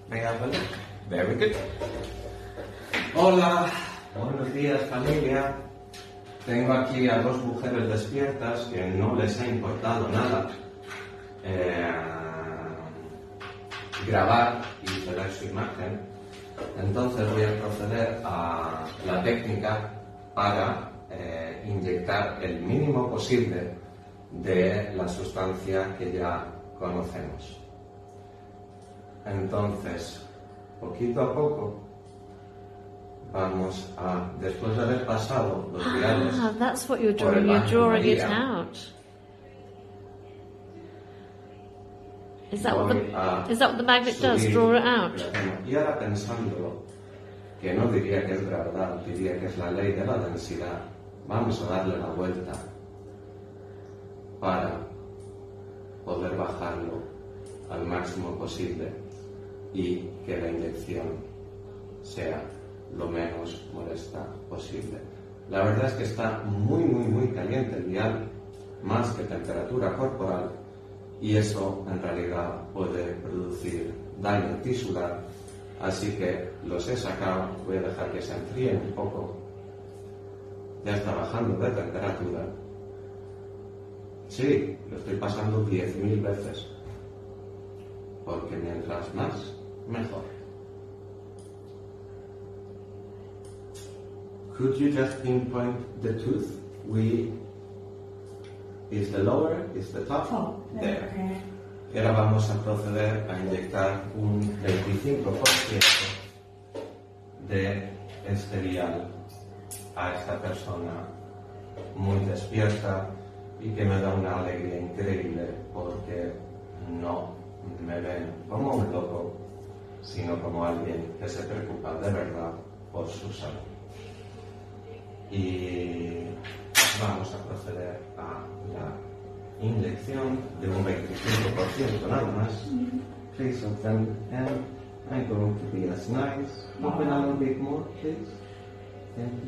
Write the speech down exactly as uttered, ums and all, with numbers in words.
May I have a look? Very good. Hola, buenos días familia. Tengo aquí a dos mujeres despiertas que no les ha importado nada eh, grabar y tener su imagen. Entonces voy a proceder a la técnica para eh, inyectar el mínimo posible de la sustancia que ya conocemos. Entonces, poquito a poco, vamos a, después de haber pasado los viales, Ah, that's what you're por el doing. You're baño drawing it María, out. Is that what voy the a is that what the magnet does? subir Draw it out. la gema. Y ahora pensándolo, que no diría que es gravedad, diría que es la ley de la densidad, vamos a darle la vuelta para poder bajarlo al máximo posible y que la inyección sea lo menos molesta posible. La verdad es que está muy, muy, muy caliente el vial, más que temperatura corporal, y eso en realidad puede producir daño tisular, así que los he sacado, voy a dejar que se enfríen un poco. Ya está bajando de temperatura. Sí, lo estoy pasando diez mil veces, porque mientras más, mejor. Could you just pinpoint the tooth? We is the lower, is the top? Top, There. okay. Y ahora vamos a proceder a inyectar un veinticinco por ciento de este vial a esta persona muy despierta y que me da una alegría increíble porque no me ven como un loco, sino como alguien que se preocupa de verdad por su salud. Y vamos a proceder a la inyección de un veinticinco por ciento nada más. Please open, and I'm going to be as nice. Open a little bit more, please. Thank you.